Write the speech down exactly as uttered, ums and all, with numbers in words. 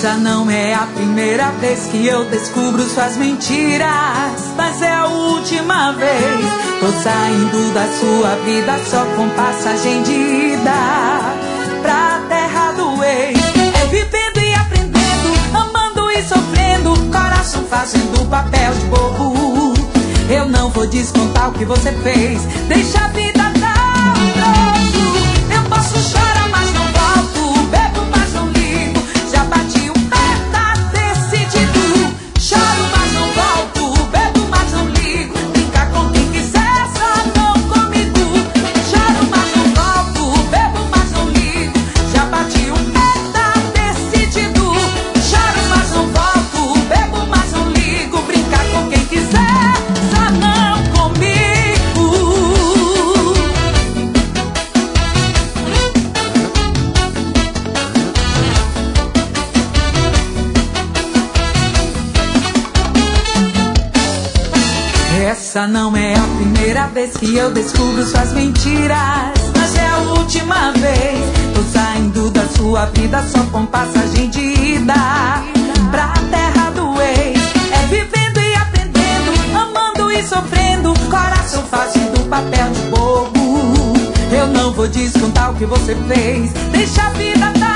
Essa não é a primeira vez que eu descubro suas mentiras, mas é a última vez. Tô saindo da sua vida só com passagem de ida pra terra do ex. É vivendo e aprendendo, amando e sofrendo, coração fazendo papel de bobo. Eu não vou descontar o que você fez, deixa a vida dar um troço. Eu posso chorar, mas não volto, bebo, mas não ligo. Já bati o pé, tá decidido. Choro, mas não volto, bebo, mas não ligo. Brinca com quem quiser, só não comigo. Choro, mas não volto, bebo, mas não ligo. Já bati o pé, tá decidido. Choro, mas não volto, bebo, mas não ligo. Brinca com quem quiser, só não comigo. Essa não é a primeira vez que eu descubro suas mentiras, mas é a última vez. Tô saindo da sua vida só com passagem de ida pra terra do ex. É vivendo e aprendendo, amando e sofrendo, coração fazendo papel de bobo. Eu não vou descontar o que você fez, deixa a vida dar